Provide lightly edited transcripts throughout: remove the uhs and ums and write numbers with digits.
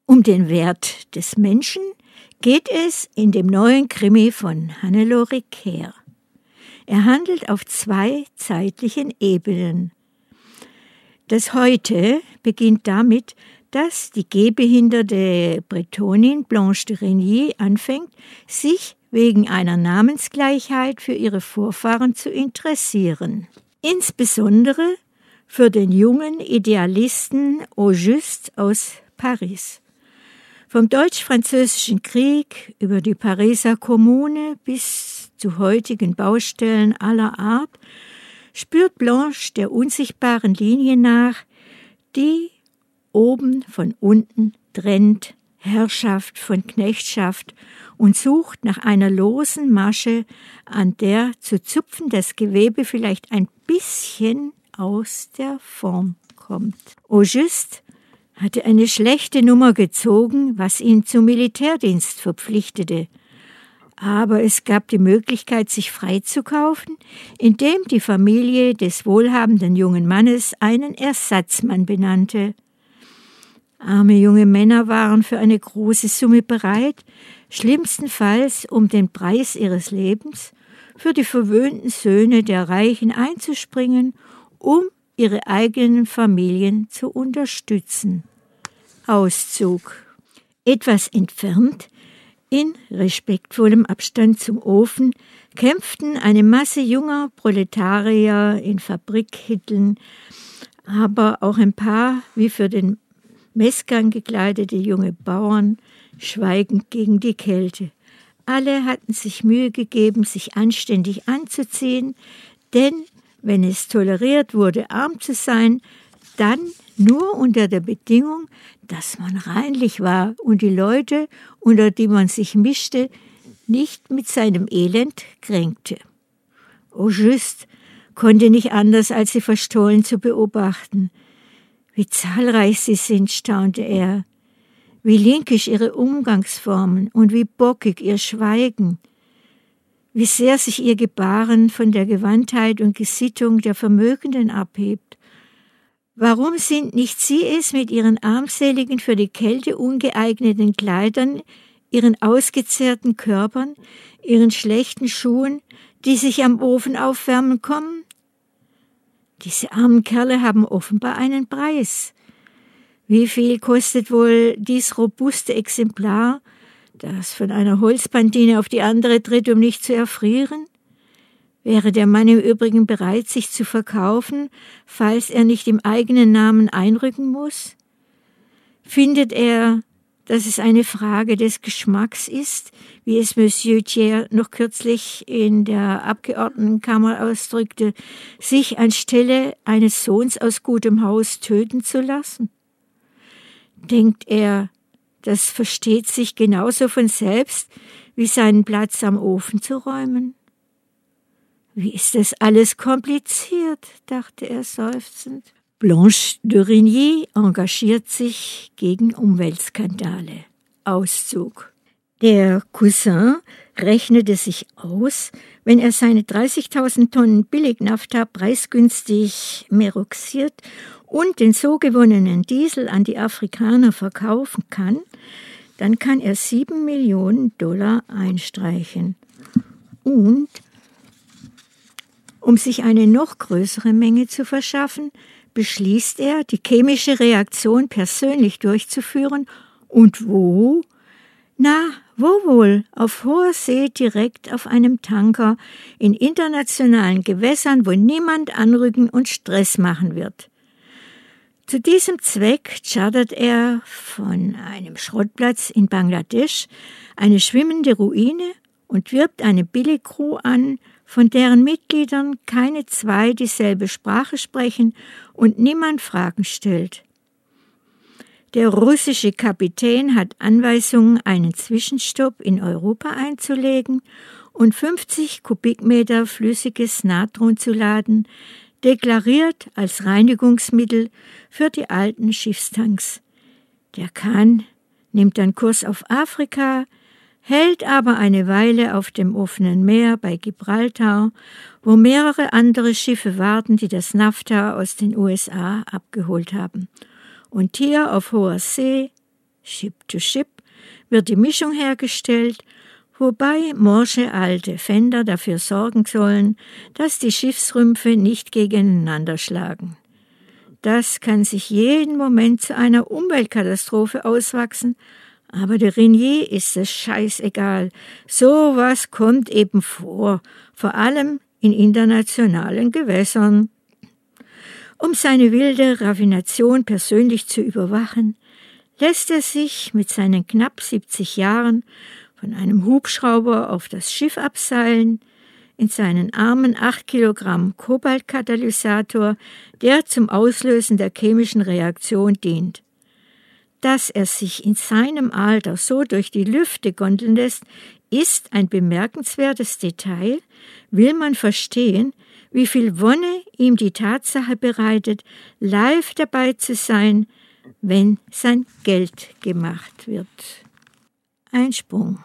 Um den Wert des Menschen geht es in dem neuen Krimi von Hannelore Kehr. Er handelt auf 2 zeitlichen Ebenen. Das Heute beginnt damit, dass die gehbehinderte Bretonin Blanche de Régnier anfängt, sich wegen einer Namensgleichheit für ihre Vorfahren zu interessieren. Insbesondere für den jungen Idealisten Auguste aus Paris. Vom Deutsch-Französischen Krieg über die Pariser Kommune bis zu heutigen Baustellen aller Art spürt Blanche der unsichtbaren Linie nach, die oben von unten trennt, Herrschaft von Knechtschaft, und sucht nach einer losen Masche, an der zu zupfen das Gewebe vielleicht ein bisschen aus der Form kommt. Auguste hatte eine schlechte Nummer gezogen, was ihn zum Militärdienst verpflichtete. Aber es gab die Möglichkeit, sich freizukaufen, indem die Familie des wohlhabenden jungen Mannes einen Ersatzmann benannte. Arme junge Männer waren für eine große Summe bereit, schlimmstenfalls um den Preis ihres Lebens für die verwöhnten Söhne der Reichen einzuspringen, um ihre eigenen Familien zu unterstützen. Auszug. Etwas entfernt, in respektvollem Abstand zum Ofen, kämpften eine Masse junger Proletarier in Fabrikhitteln, aber auch ein paar, wie für den Messgang gekleidete junge Bauern, schweigend gegen die Kälte. Alle hatten sich Mühe gegeben, sich anständig anzuziehen, denn wenn es toleriert wurde, arm zu sein, dann nur unter der Bedingung, dass man reinlich war und die Leute, unter die man sich mischte, nicht mit seinem Elend kränkte. Auguste konnte nicht anders, als sie verstohlen zu beobachten. Wie zahlreich sie sind, staunte er. Wie linkisch ihre Umgangsformen und wie bockig ihr Schweigen. Wie sehr sich ihr Gebaren von der Gewandtheit und Gesittung der Vermögenden abhebt. Warum sind nicht sie es mit ihren armseligen, für die Kälte ungeeigneten Kleidern, ihren ausgezehrten Körpern, ihren schlechten Schuhen, die sich am Ofen aufwärmen kommen? Diese armen Kerle haben offenbar einen Preis. Wie viel kostet wohl dies robuste Exemplar, das von einer Holzpantine auf die andere tritt, um nicht zu erfrieren? Wäre der Mann im Übrigen bereit, sich zu verkaufen, falls er nicht im eigenen Namen einrücken muss? Findet er, dass es eine Frage des Geschmacks ist, wie es Monsieur Thiers noch kürzlich in der Abgeordnetenkammer ausdrückte, sich anstelle eines Sohns aus gutem Haus töten zu lassen? Denkt er, das versteht sich genauso von selbst, wie seinen Platz am Ofen zu räumen? Wie ist das alles kompliziert, dachte er seufzend. Blanche de Régnier engagiert sich gegen Umweltskandale. Auszug. Der Cousin rechnete sich aus, wenn er seine 30.000 Tonnen Billignafta preisgünstig meroxiert und den so gewonnenen Diesel an die Afrikaner verkaufen kann, dann kann er $7 Millionen einstreichen. Und um sich eine noch größere Menge zu verschaffen, beschließt er, die chemische Reaktion persönlich durchzuführen. Und wo? Na, wo wohl? Auf hoher See, direkt auf einem Tanker, in internationalen Gewässern, wo niemand anrücken und Stress machen wird. Zu diesem Zweck chartert er von einem Schrottplatz in Bangladesch eine schwimmende Ruine und wirbt eine Billigcrew an, von deren Mitgliedern keine 2 dieselbe Sprache sprechen und niemand Fragen stellt. Der russische Kapitän hat Anweisungen, einen Zwischenstopp in Europa einzulegen und 50 Kubikmeter flüssiges Natron zu laden, deklariert als Reinigungsmittel für die alten Schiffstanks. Der Kahn nimmt dann Kurs auf Afrika, hält aber eine Weile auf dem offenen Meer bei Gibraltar, wo mehrere andere Schiffe warten, die das Nafta aus den USA abgeholt haben. Und hier auf hoher See Ship to Ship, wird die Mischung hergestellt, wobei morsche alte Fender dafür sorgen sollen, dass die Schiffsrümpfe nicht gegeneinander schlagen. Das kann sich jeden Moment zu einer Umweltkatastrophe auswachsen, aber der Renier ist es scheißegal. Sowas kommt eben vor allem in internationalen Gewässern. Um seine wilde Raffination persönlich zu überwachen, lässt er sich mit seinen knapp 70 Jahren von einem Hubschrauber auf das Schiff abseilen, in seinen Armen 8 Kilogramm Kobaltkatalysator, der zum Auslösen der chemischen Reaktion dient. Dass er sich in seinem Alter so durch die Lüfte gondeln lässt, ist ein bemerkenswertes Detail, will man verstehen, wie viel Wonne ihm die Tatsache bereitet, live dabei zu sein, wenn sein Geld gemacht wird. Einsprung.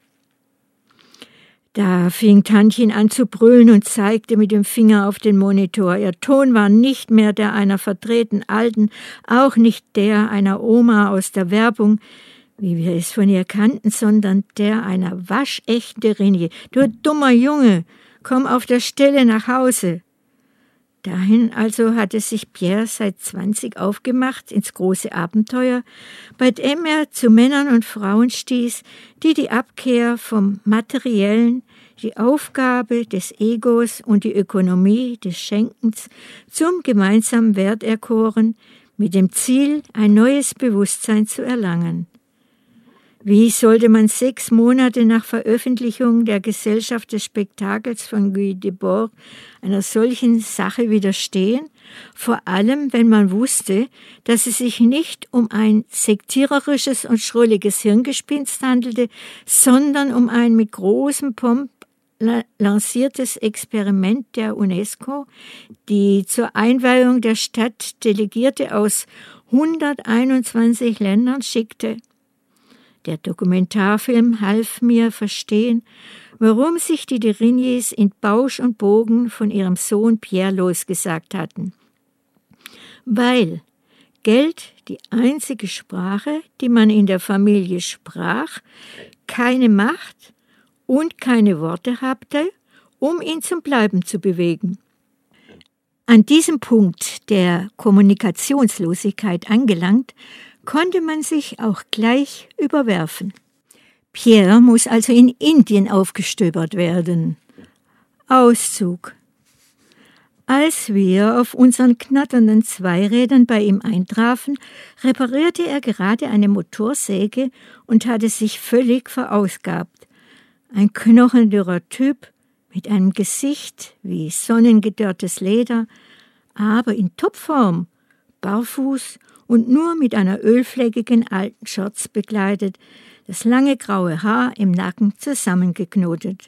Da fing Tantchen an zu brüllen und zeigte mit dem Finger auf den Monitor. Ihr Ton war nicht mehr der einer verdrehten Alten, auch nicht der einer Oma aus der Werbung, wie wir es von ihr kannten, sondern der einer waschechten Renier. »Du dummer Junge, komm auf der Stelle nach Hause!« Dahin also hatte sich Pierre seit 20 aufgemacht ins große Abenteuer, bei dem er zu Männern und Frauen stieß, die die Abkehr vom Materiellen, die Aufgabe des Egos und die Ökonomie des Schenkens zum gemeinsamen Wert erkoren, mit dem Ziel, ein neues Bewusstsein zu erlangen. Wie sollte man 6 Monate nach Veröffentlichung der Gesellschaft des Spektakels von Guy Debord einer solchen Sache widerstehen? Vor allem, wenn man wusste, dass es sich nicht um ein sektiererisches und schrulliges Hirngespinst handelte, sondern um ein mit großem Pomp lanciertes Experiment der UNESCO, die zur Einweihung der Stadt Delegierte aus 121 Ländern schickte. Der Dokumentarfilm half mir verstehen, warum sich die de Reniers in Bausch und Bogen von ihrem Sohn Pierre losgesagt hatten. Weil Geld, die einzige Sprache, die man in der Familie sprach, keine Macht und keine Worte hatte, um ihn zum Bleiben zu bewegen. An diesem Punkt der Kommunikationslosigkeit angelangt, konnte man sich auch gleich überwerfen. Pierre muss also in Indien aufgestöbert werden. Auszug. Als wir auf unseren knatternden Zweirädern bei ihm eintrafen, reparierte er gerade eine Motorsäge und hatte sich völlig verausgabt. Ein knochendürrer Typ mit einem Gesicht wie sonnengedörrtes Leder, aber in Topform, barfuß und nur mit einer ölfleckigen alten Schürze bekleidet, das lange graue Haar im Nacken zusammengeknotet.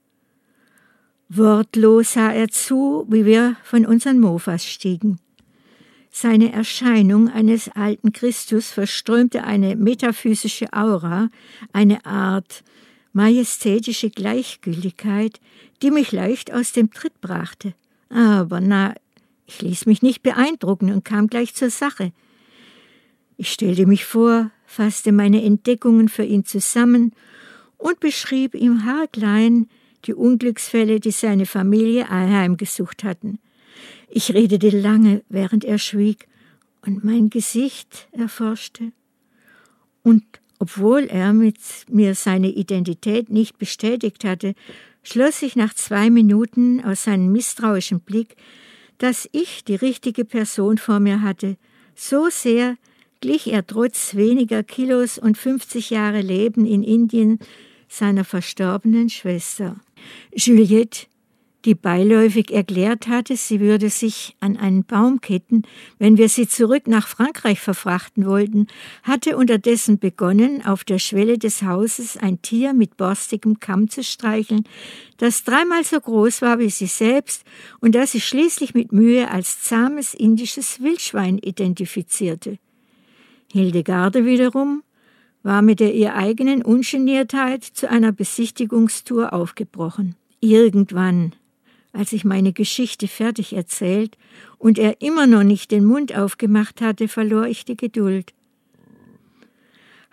Wortlos sah er zu, wie wir von unseren Mofas stiegen. Seine Erscheinung eines alten Christus verströmte eine metaphysische Aura, eine Art majestätische Gleichgültigkeit, die mich leicht aus dem Tritt brachte. Aber ich ließ mich nicht beeindrucken und kam gleich zur Sache. Ich stellte mich vor, fasste meine Entdeckungen für ihn zusammen und beschrieb ihm haarklein die Unglücksfälle, die seine Familie heimgesucht hatten. Ich redete lange, während er schwieg und mein Gesicht erforschte. Und obwohl er mit mir seine Identität nicht bestätigt hatte, schloss ich nach 2 Minuten aus seinem misstrauischen Blick, dass ich die richtige Person vor mir hatte. So sehr glich er trotz weniger Kilos und 50 Jahre Leben in Indien seiner verstorbenen Schwester. Juliette, die beiläufig erklärt hatte, sie würde sich an einen Baum ketten, wenn wir sie zurück nach Frankreich verfrachten wollten, hatte unterdessen begonnen, auf der Schwelle des Hauses ein Tier mit borstigem Kamm zu streicheln, das 3-mal so groß war wie sie selbst und das sie schließlich mit Mühe als zahmes indisches Wildschwein identifizierte. Hildegarde wiederum war mit der ihr eigenen Ungeniertheit zu einer Besichtigungstour aufgebrochen. Irgendwann, als ich meine Geschichte fertig erzählt und er immer noch nicht den Mund aufgemacht hatte, verlor ich die Geduld.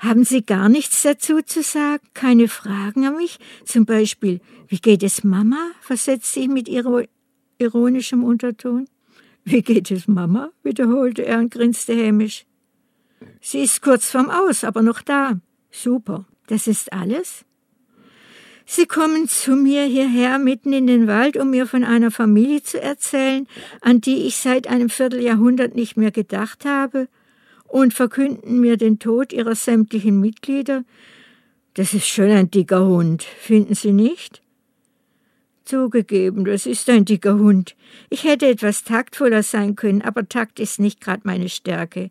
Haben Sie gar nichts dazu zu sagen? Keine Fragen an mich? Zum Beispiel, wie geht es Mama? Versetzte ich mit ironischem Unterton. Wie geht es Mama? Wiederholte er und grinste hämisch. Sie ist kurz vorm Aus, aber noch da. Super. Das ist alles? Sie kommen zu mir hierher mitten in den Wald, um mir von einer Familie zu erzählen, an die ich seit einem Vierteljahrhundert nicht mehr gedacht habe, und verkünden mir den Tod ihrer sämtlichen Mitglieder. Das ist schon ein dicker Hund, finden Sie nicht? Zugegeben, das ist ein dicker Hund. Ich hätte etwas taktvoller sein können, aber Takt ist nicht gerade meine Stärke.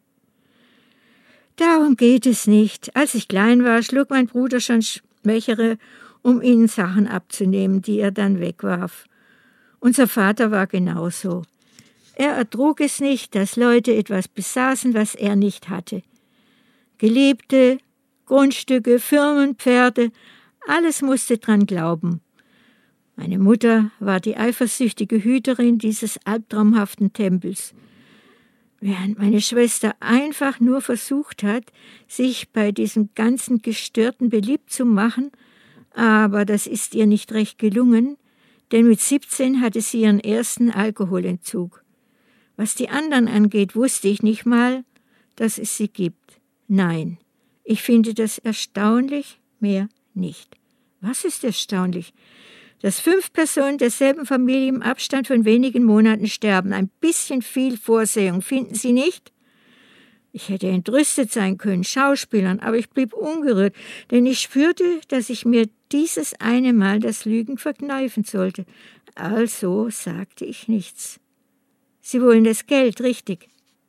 Darum geht es nicht. Als ich klein war, schlug mein Bruder schon Schwächere, um ihnen Sachen abzunehmen, die er dann wegwarf. Unser Vater war genauso. Er ertrug es nicht, dass Leute etwas besaßen, was er nicht hatte. Geliebte, Grundstücke, Firmen, Pferde, alles musste dran glauben. Meine Mutter war die eifersüchtige Hüterin dieses albtraumhaften Tempels. Während meine Schwester einfach nur versucht hat, sich bei diesem ganzen Gestörten beliebt zu machen, aber das ist ihr nicht recht gelungen, denn mit 17 hatte sie ihren ersten Alkoholentzug. Was die anderen angeht, wusste ich nicht mal, dass es sie gibt. Nein, ich finde das erstaunlich, mehr nicht. Was ist erstaunlich? Dass 5 Personen derselben Familie im Abstand von wenigen Monaten sterben. Ein bisschen viel Vorsehung, finden Sie nicht? Ich hätte entrüstet sein können, Schauspielern, aber ich blieb ungerührt, denn ich spürte, dass ich mir dieses eine Mal das Lügen verkneifen sollte. Also sagte ich nichts. Sie wollen das Geld, richtig?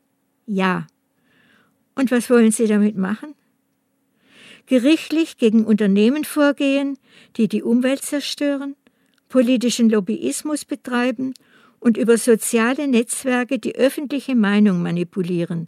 Ja. Und was wollen Sie damit machen? Gerichtlich gegen Unternehmen vorgehen, die die Umwelt zerstören, politischen Lobbyismus betreiben und über soziale Netzwerke die öffentliche Meinung manipulieren.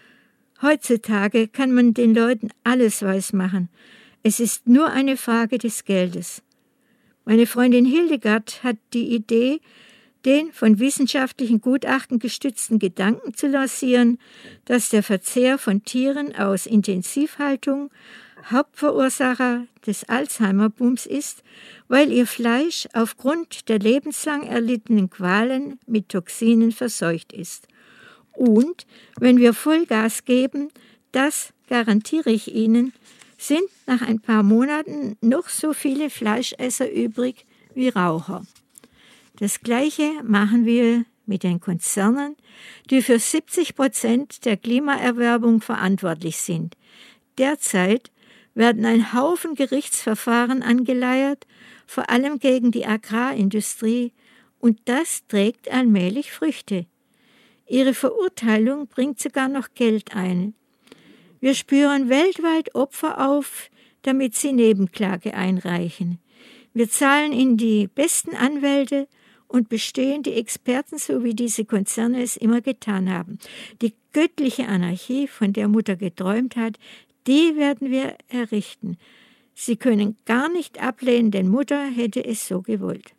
Heutzutage kann man den Leuten alles weismachen. Es ist nur eine Frage des Geldes. Meine Freundin Hildegard hat die Idee, den von wissenschaftlichen Gutachten gestützten Gedanken zu lancieren, dass der Verzehr von Tieren aus Intensivhaltung Hauptverursacher des Alzheimer-Booms ist, weil ihr Fleisch aufgrund der lebenslang erlittenen Qualen mit Toxinen verseucht ist. Und wenn wir Vollgas geben, das garantiere ich Ihnen, sind nach ein paar Monaten noch so viele Fleischesser übrig wie Raucher. Das Gleiche machen wir mit den Konzernen, die für 70% der Klimaerwärmung verantwortlich sind. Derzeit werden ein Haufen Gerichtsverfahren angeleiert, vor allem gegen die Agrarindustrie, und das trägt allmählich Früchte. Ihre Verurteilung bringt sogar noch Geld ein. Wir spüren weltweit Opfer auf, damit sie Nebenklage einreichen. Wir zahlen ihnen die besten Anwälte und bestehende Experten, so wie diese Konzerne es immer getan haben. Die göttliche Anarchie, von der Mutter geträumt hat, die werden wir errichten. Sie können gar nicht ablehnen, denn Mutter hätte es so gewollt.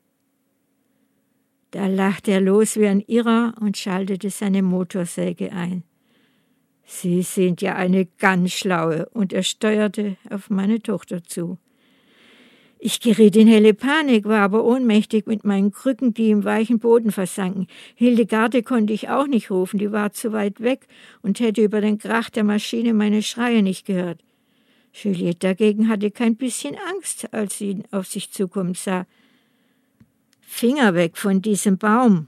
Da lachte er los wie ein Irrer und schaltete seine Motorsäge ein. Sie sind ja eine ganz schlaue, und er steuerte auf meine Tochter zu. Ich geriet in helle Panik, war aber ohnmächtig mit meinen Krücken, die im weichen Boden versanken. Hildegarde konnte ich auch nicht rufen, die war zu weit weg und hätte über den Krach der Maschine meine Schreie nicht gehört. Juliette dagegen hatte kein bisschen Angst, als sie ihn auf sich zukommen sah. Finger weg von diesem Baum.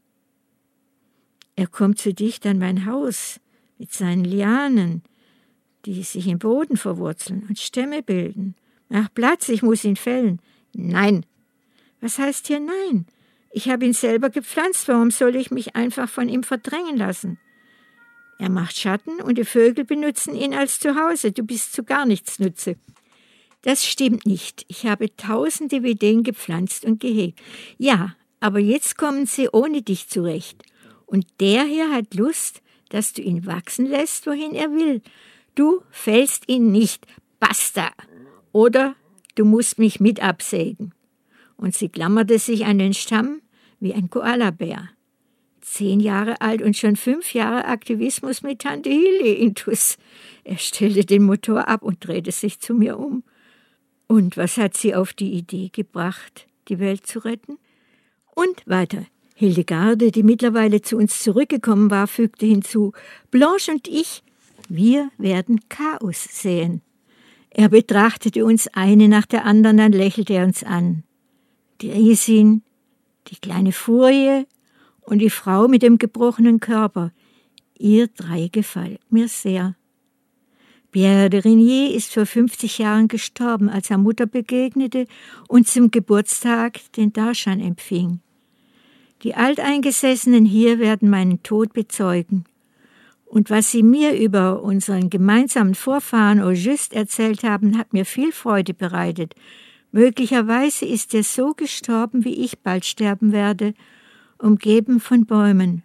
Er kommt zu dicht an mein Haus mit seinen Lianen, die sich im Boden verwurzeln und Stämme bilden. Ach, Platz, ich muss ihn fällen. Nein. Was heißt hier nein? Ich habe ihn selber gepflanzt, warum soll ich mich einfach von ihm verdrängen lassen? Er macht Schatten und die Vögel benutzen ihn als Zuhause. Du bist zu gar nichts Nutze. Das stimmt nicht. Ich habe tausende Ideen gepflanzt und gehegt. Ja, aber jetzt kommen sie ohne dich zurecht. Und der hier hat Lust, dass du ihn wachsen lässt, wohin er will. Du fällst ihn nicht. Basta! Oder du musst mich mit absägen. Und sie klammerte sich an den Stamm wie ein Koalabär. 10 Jahre alt und schon 5 Jahre Aktivismus mit Tante Hilde intus. Er stellte den Motor ab und drehte sich zu mir um. Und was hat sie auf die Idee gebracht, die Welt zu retten? Und weiter. Hildegarde, die mittlerweile zu uns zurückgekommen war, fügte hinzu, Blanche und ich, wir werden Chaos säen. Er betrachtete uns eine nach der anderen, dann lächelte er uns an. Die Riesin, die kleine Furie und die Frau mit dem gebrochenen Körper, ihr 3 gefällt mir sehr. Pierre de Régnier ist vor 50 Jahren gestorben, als er Mutter begegnete und zum Geburtstag den Darshan empfing. Die Alteingesessenen hier werden meinen Tod bezeugen. Und was Sie mir über unseren gemeinsamen Vorfahren Auguste erzählt haben, hat mir viel Freude bereitet. Möglicherweise ist er so gestorben, wie ich bald sterben werde, umgeben von Bäumen.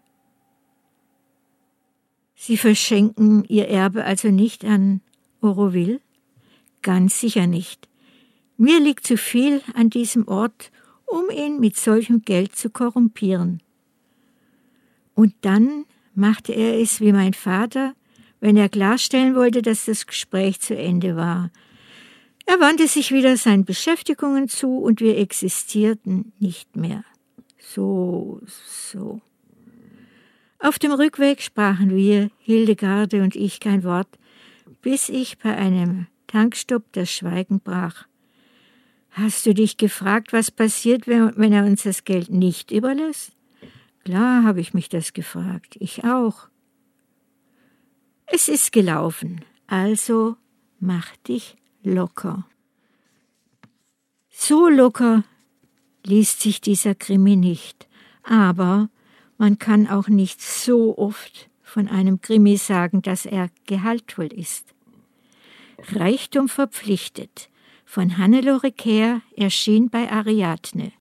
Sie verschenken Ihr Erbe also nicht an Auroville? Ganz sicher nicht. Mir liegt zu viel an diesem Ort, um ihn mit solchem Geld zu korrumpieren. Und dann machte er es wie mein Vater, wenn er klarstellen wollte, dass das Gespräch zu Ende war. Er wandte sich wieder seinen Beschäftigungen zu und wir existierten nicht mehr. So. Auf dem Rückweg sprachen wir, Hildegarde und ich, kein Wort, bis ich bei einem Tankstopp das Schweigen brach. Hast du dich gefragt, was passiert, wenn er uns das Geld nicht überlässt? Klar habe ich mich das gefragt, ich auch. Es ist gelaufen, also mach dich locker. So locker liest sich dieser Krimi nicht, aber man kann auch nicht so oft von einem Krimi sagen, dass er gehaltvoll ist. Reichtum verpflichtet von Hannelore Kehr erschien bei Ariadne.